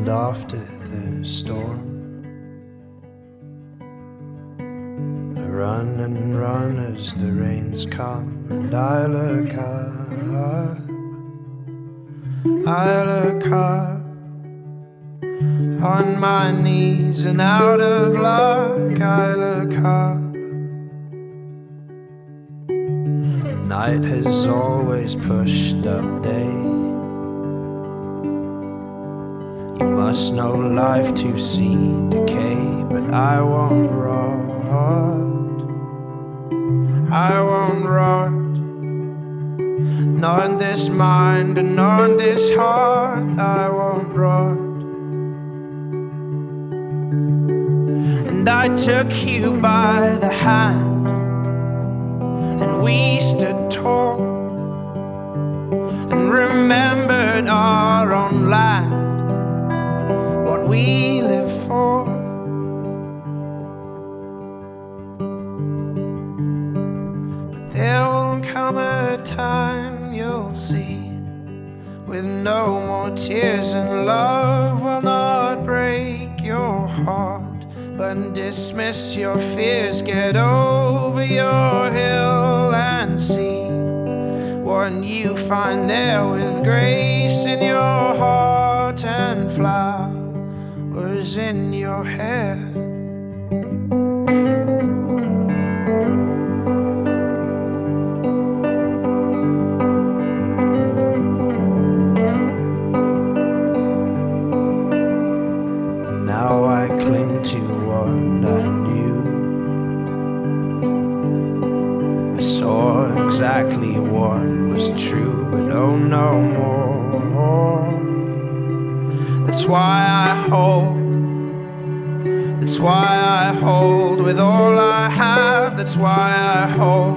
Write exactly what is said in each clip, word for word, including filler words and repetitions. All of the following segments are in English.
and after the storm. I run and run as the rains come, and I look up, I look up on my knees and out of luck. I look up. Night has always pushed up day. You must know life to see decay, but I won't rot, I won't rot, not in this mind and not in this heart. I won't rot. And I took you by the hand, and we stood tall and remembered our own land, what we live for. But there will come a time you'll see, with no more tears, and love will not break your heart, but dismiss your fears. Get over your hill and see what you find there, with grace in your heart and flowers in your hair. And now I cling to what I knew. I saw exactly what was true, but oh, no more. That's why I hold, that's why I hold with all I have. That's why I hold,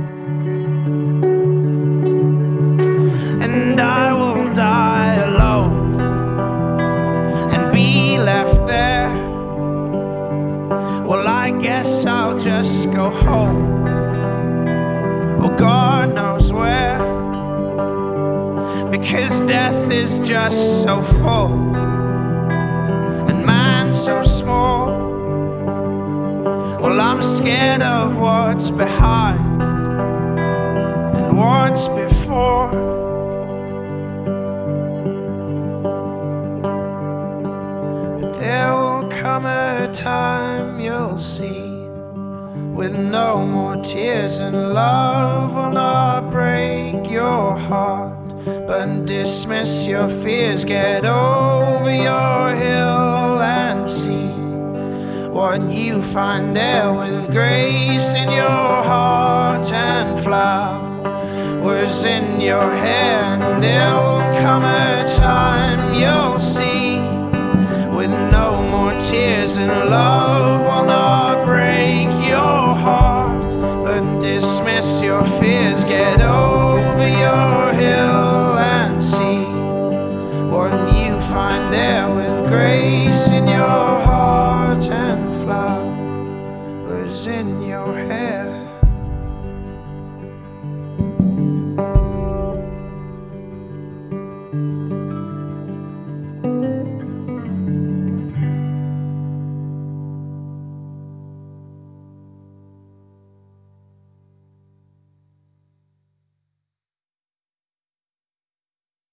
and I will die alone and be left there. Well, I guess I'll just go home, oh, God knows where, because death is just so full and man so small. Well, I'm scared of what's behind and what's before. But there will come a time you'll see, with no more tears, and love will not break your heart, but dismiss your fears. Get over your hill and see what you find there, with grace in your heart and flowers in your hair. And there will come a time you'll see, with no more tears, and love will not break your heart, but dismiss your fears. Get over your hill and see what you find there, with grace in your heart and flowers in your hair.